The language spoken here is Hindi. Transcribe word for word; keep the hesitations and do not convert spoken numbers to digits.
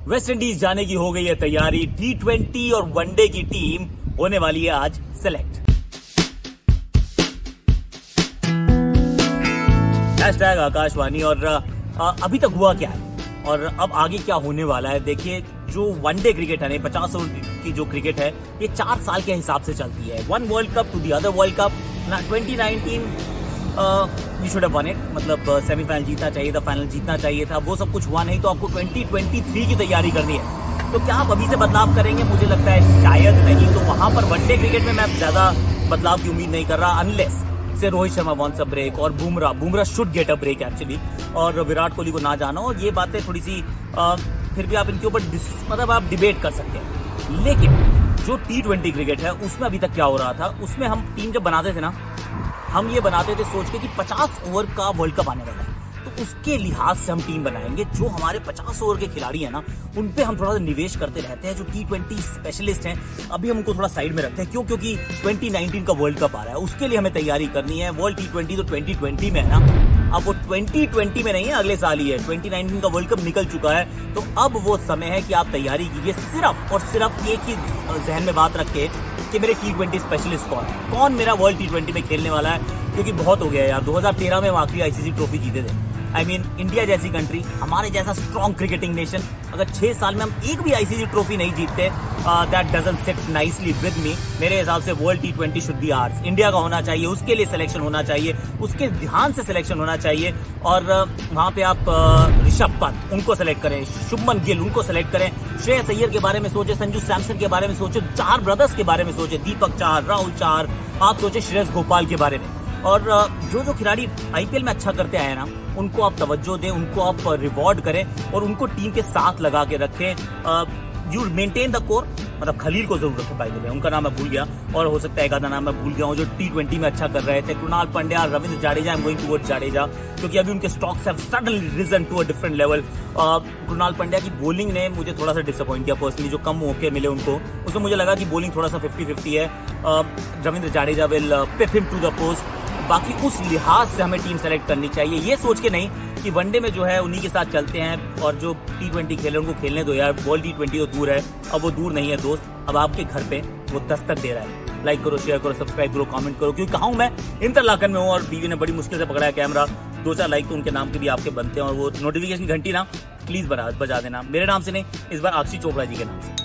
वेस्ट इंडीज जाने की हो गई है तैयारी। टी ट्वेंटी और वनडे की टीम होने वाली है आज सेलेक्ट। हैशटैग आकाशवाणी। और अभी तक हुआ क्या है और अब आगे क्या होने वाला है, देखिए। जो वनडे क्रिकेट है, पचास ओवर की जो क्रिकेट है, ये चार साल के हिसाब से चलती है। One World Cup to the other World Cup. Twenty nineteen you should have won it, मतलब सेमीफाइनल जीतना चाहिए था, फाइनल जीतना चाहिए था, वो सब कुछ हुआ नहीं। तो आपको ट्वेंटी ट्वेंटी थ्री की तैयारी करनी है। तो क्या आप अभी से बदलाव करेंगे? मुझे लगता है शायद नहीं। तो वहां पर वनडे क्रिकेट में मैं ज्यादा बदलाव की उम्मीद नहीं कर रहा, unless say Rohit Sharma wants a break और Bumrah Bumrah should get a break actually, और विराट कोहली को ना जाना हो। ये बातें थोड़ी सी आ, फिर भी आप इनके ऊपर मतलब आप डिबेट कर सकते हैं। लेकिन जो टी ट्वेंटी क्रिकेट है उसमें अभी तक क्या हो रहा था, उसमें हम टीम जब बनाते थे ना, हम ये बनाते थे सोच के कि पचास ओवर का वर्ल्ड कप आने वाला है, तो उसके लिहाज से हम टीम बनाएंगे। जो हमारे पचास ओवर के खिलाड़ी हैं ना, उन पे हम थोड़ा सा निवेश करते रहते हैं। जो टी ट्वेंटी स्पेशलिस्ट हैं, अभी हम उनको थोड़ा साइड में रखते हैं। क्यों? क्योंकि ट्वेंटी नाइनटीन का वर्ल्ड कप आ रहा है, उसके लिए हमें तैयारी करनी है। वर्ल्ड टी ट्वेंटी तो ट्वेंटी ट्वेंटी में है ना, अब वो ट्वेंटी ट्वेंटी में नहीं है, अगले साल ही है। ट्वेंटी नाइनटीन का वर्ल्ड कप निकल चुका है, तो अब वो समय है कि आप तैयारी कीजिए। सिर्फ और सिर्फ एक ही जहन में बात रखे कि मेरे टी ट्वेंटी स्पेशलिस्ट कौन है, कौन मेरा वर्ल्ड टी ट्वेंटी में खेलने वाला है। क्योंकि बहुत हो गया यार, दो हज़ार तेरह में हम आखिरी आईसीसी ट्रॉफी जीते थे। आई मीन इंडिया जैसी कंट्री, हमारे जैसा स्ट्रॉन्ग क्रिकेटिंग नेशन, अगर छह साल में हम एक भी आईसीसी ट्रॉफी नहीं जीतते, that doesn't sit nicely with me. मेरे हिसाब से World T twenty should be ours, India का होना चाहिए, उसके लिए सिलेक्शन होना चाहिए, उसके ध्यान से सिलेक्शन होना चाहिए। और uh, वहां पे आप uh, ऋषभ पंत उनको सेलेक्ट करें, शुभमन गिल उनको सेलेक्ट करें, श्रेयस अय्यर के बारे में सोचे, संजू सैमसन के बारे में सोचे, चार ब्रदर्स के बारे में सोचे, दीपक चार, राहुल चार, आप सोचे श्रेयस गोपाल के बारे में। और जो जो खिलाड़ी आईपीएल में अच्छा करते आए ना, उनको आप तवज्जो दें, उनको आप रिवॉर्ड करें और उनको टीम के साथ लगा के रखें। यू मेंटेन द कोर, मतलब खलील को जरूर रखें, बाय द वे उनका नाम मैं भूल गया, और हो सकता है एक आधा नाम मैं भूल गया हूँ, जो टी ट्वेंटी में अच्छा कर रहे थे। Krunal Pandya, Ravindra Jadeja, I am going towards Jadeja, क्योंकि अभी उनके stocks have suddenly risen to a different level. Krunal Pandya की बॉलिंग ने मुझे थोड़ा सा डिसअपॉइंट किया पर्सनली, जो कम मौके मिले उनको, उसमें मुझे लगा कि बॉलिंग थोड़ा सा फिफ्टी फिफ्टी है। Ravindra Jadeja will pip him to the post. बाकी उस लिहाज से हमें टीम सेलेक्ट करनी चाहिए, ये सोच के नहीं कि वनडे में जो है उन्हीं के साथ चलते हैं और जो टी ट्वेंटी खेले उनको खेलने दो यार। वर्ल्ड टी ट्वेंटी तो दूर है, अब वो दूर नहीं है दोस्त, अब आपके घर पे वो दस्तक दे रहा है। लाइक करो, शेयर करो, सब्सक्राइब करो, कमेंट करो। क्योंकि कहा हूं मैं, इंटरलाकन में हूँ और बीवी ने बड़ी मुश्किल से पकड़ा है कैमरा। दो चार लाइक तो उनके नाम के भी आपके बनते हैं, और वो नोटिफिकेशन घंटी ना प्लीज बजा देना, मेरे नाम से नहीं, इस बार अक्षय चोपड़ा जी के नाम से।